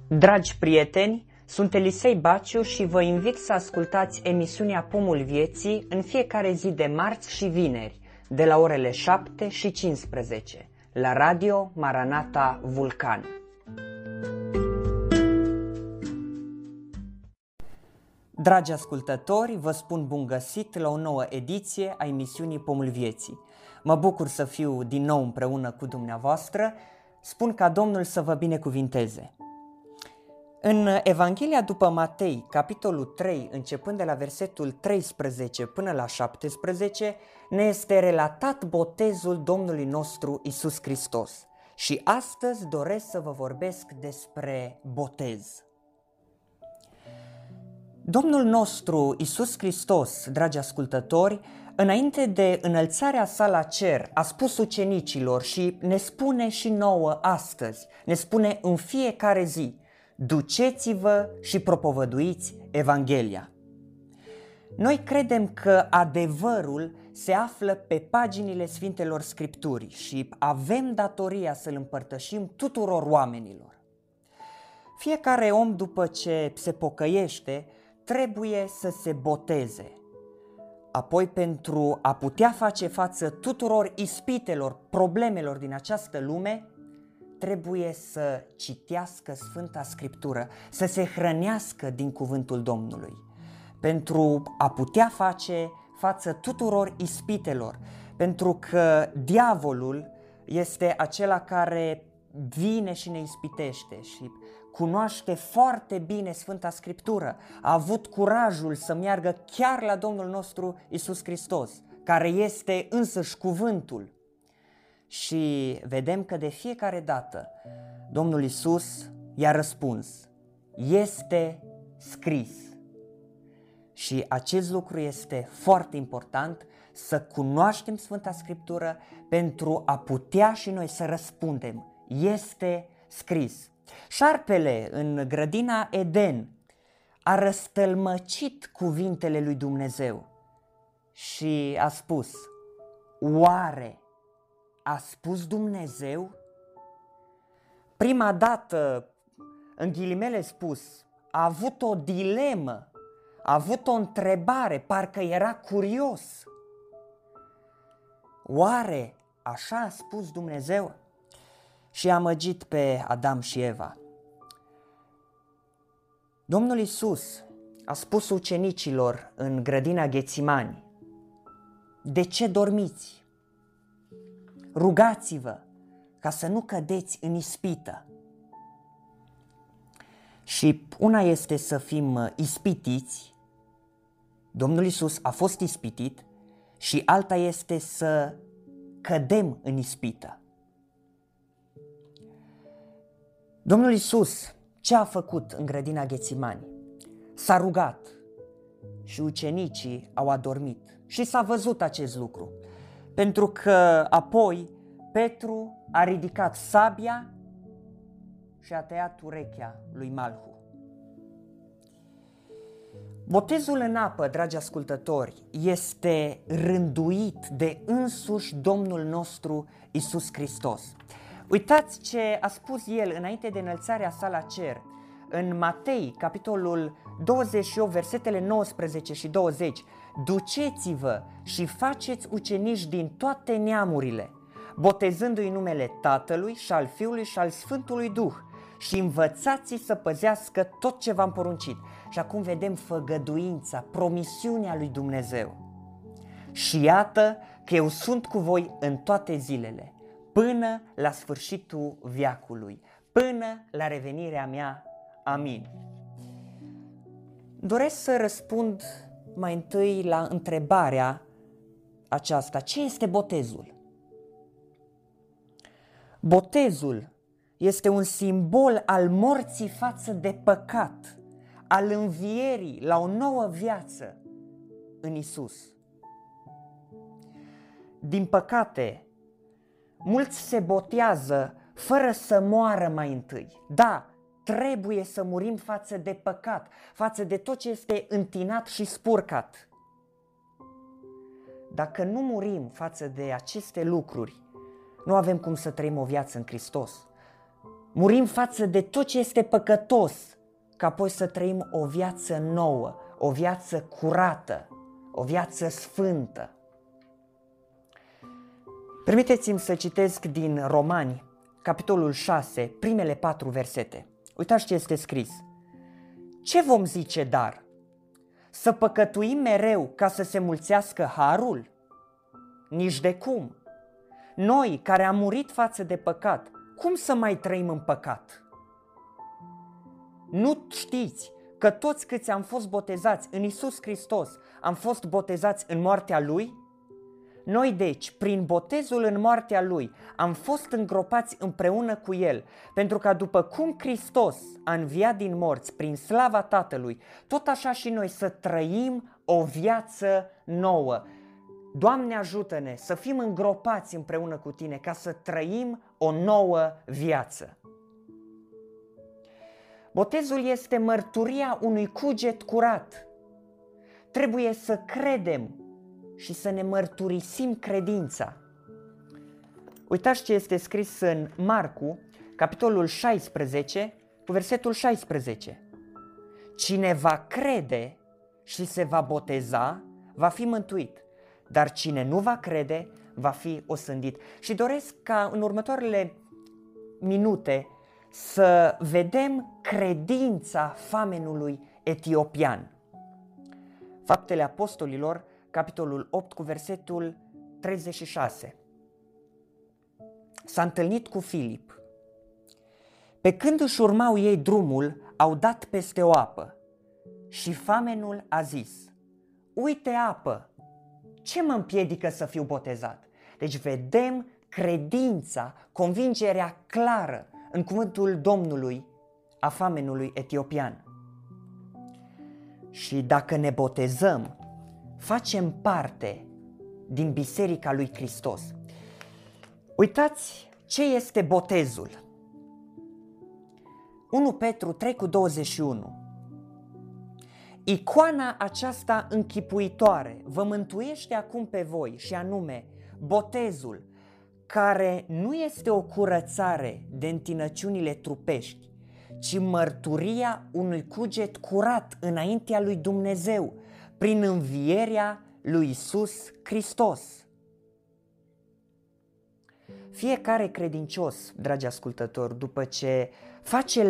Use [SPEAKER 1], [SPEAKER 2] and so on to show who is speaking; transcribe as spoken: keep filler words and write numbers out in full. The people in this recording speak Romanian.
[SPEAKER 1] Dragi prieteni, sunt Elisei Baciu și vă invit să ascultați emisiunea Pomul Vieții în fiecare zi de marți și vineri, de la orele șapte și cincisprezece, la Radio Maranata Vulcan. Dragi ascultători, vă spun bun găsit la o nouă ediție a emisiunii Pomul Vieții. Mă bucur să fiu din nou împreună cu dumneavoastră, spun ca Domnul să vă binecuvinteze. În Evanghelia după Matei, capitolul trei, începând de la versetul treisprezece până la șaptesprezece, ne este relatat botezul Domnului nostru Iisus Hristos. Și astăzi doresc să vă vorbesc despre botez. Domnul nostru Iisus Hristos, dragi ascultători, înainte de înălțarea sa la cer, a spus ucenicilor și ne spune și nouă astăzi, ne spune în fiecare zi: duceți-vă și propovăduiți Evanghelia. Noi credem că adevărul se află pe paginile Sfintelor Scripturii și avem datoria să-l împărtășim tuturor oamenilor. Fiecare om, după ce se pocăiește, trebuie să se boteze. Apoi, pentru a putea face față tuturor ispitelor, problemelor din această lume, trebuie să citească Sfânta Scriptură, să se hrănească din cuvântul Domnului, pentru a putea face față tuturor ispitelor, pentru că diavolul este acela care vine și ne ispitește și cunoaște foarte bine Sfânta Scriptură, a avut curajul să meargă chiar la Domnul nostru Iisus Hristos, care este însăși cuvântul. Și vedem că de fiecare dată Domnul Iisus i-a răspuns: este scris. Și acest lucru este foarte important, să cunoaștem Sfânta Scriptură pentru a putea și noi să răspundem: este scris. Șarpele în grădina Eden a răstălmăcit cuvintele lui Dumnezeu și a spus: oare a spus Dumnezeu? Prima dată, în ghilimele spus, a avut o dilemă, a avut o întrebare, parcă era curios. Oare așa a spus Dumnezeu? Și a amăgit pe Adam și Eva. Domnul Iisus a spus ucenicilor în grădina Ghețimani: de ce dormiți? Rugați-vă ca să nu cădeți în ispită. Și una este să fim ispitiți, Domnul Iisus a fost ispitit, și alta este să cădem în ispită. Domnul Iisus ce a făcut în grădina Ghețimani? S-a rugat și ucenicii au adormit și s-a văzut acest lucru. Pentru că apoi Petru a ridicat sabia și a tăiat urechea lui Malhu. Botezul în apă, dragi ascultători, este rânduit de însuși Domnul nostru Iisus Hristos. Uitați ce a spus el înainte de înălțarea sa la cer. În Matei, capitolul douăzeci și opt, versetele nouăsprezece și douăzeci: duceți-vă și faceți ucenici din toate neamurile, botezându-i numele Tatălui și al Fiului și al Sfântului Duh, și învățați-i să păzească tot ce v-am poruncit. Și acum vedem făgăduința, promisiunea lui Dumnezeu. Și iată că eu sunt cu voi în toate zilele, până la sfârșitul veacului, până la revenirea mea. Amin. Doresc să răspund mai întâi la întrebarea aceasta: ce este botezul? Botezul este un simbol al morții față de păcat, al învierii la o nouă viață în Isus. Din păcate, mulți se botează fără să moară mai întâi. Da, trebuie să murim față de păcat, față de tot ce este întinat și spurcat. Dacă nu murim față de aceste lucruri, nu avem cum să trăim o viață în Hristos. Murim față de tot ce este păcătos, ca apoi să trăim o viață nouă, o viață curată, o viață sfântă. Permiteți-mi să citesc din Romani, capitolul șase, primele patru versete. Uitați ce este scris. Ce vom zice dar? Să păcătuim mereu ca să se mulțească harul? Nici de cum. Noi, care am murit față de păcat, cum să mai trăim în păcat? Nu știți că toți câți am fost botezați în Iisus Hristos am fost botezați în moartea Lui? Noi deci, prin botezul în moartea Lui, am fost îngropați împreună cu El, pentru ca după cum Hristos a înviat din morți prin slava Tatălui, tot așa și noi să trăim o viață nouă. Doamne, ajută-ne să fim îngropați împreună cu Tine, ca să trăim o nouă viață. Botezul este mărturia unui cuget curat. Trebuie să credem și să ne mărturisim credința. Uitați ce este scris în Marcu, capitolul șaisprezece, cu versetul șaisprezece. Cine va crede și se va boteza, va fi mântuit, dar cine nu va crede, va fi osândit. Și doresc ca în următoarele minute să vedem credința famenului etiopian. Faptele Apostolilor, capitolul opt, cu versetul treizeci și șase. S-a întâlnit cu Filip. Pe când își urmau ei drumul, au dat peste o apă și famenul a zis: uite apă, ce mă împiedică să fiu botezat? Deci vedem credința, convingerea clară în cuvântul Domnului a famenului etiopian. Și dacă ne botezăm, facem parte din Biserica lui Hristos. Uitați ce este botezul. unu Petru trei cu douăzeci și unu. Icoana aceasta închipuitoare vă mântuiește acum pe voi, și anume botezul, care nu este o curățare de întinăciunile trupești, ci mărturia unui cuget curat înaintea lui Dumnezeu, prin învierea lui Iisus Hristos. Fiecare credincios, dragi ascultători, după ce face